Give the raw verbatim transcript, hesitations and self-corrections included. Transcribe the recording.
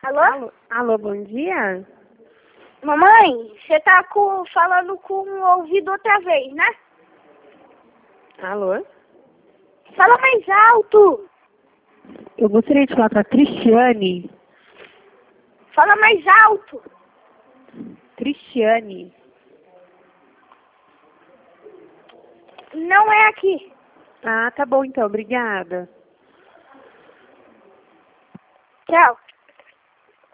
Alô? Alô, alô, bom dia? Mamãe, você tá com, falando com o ouvido outra vez, né? Alô? Fala mais alto. Eu gostaria de falar com a Cristiane. Fala mais alto. Cristiane. Não é aqui. Ah, tá bom então, obrigada. Tchau.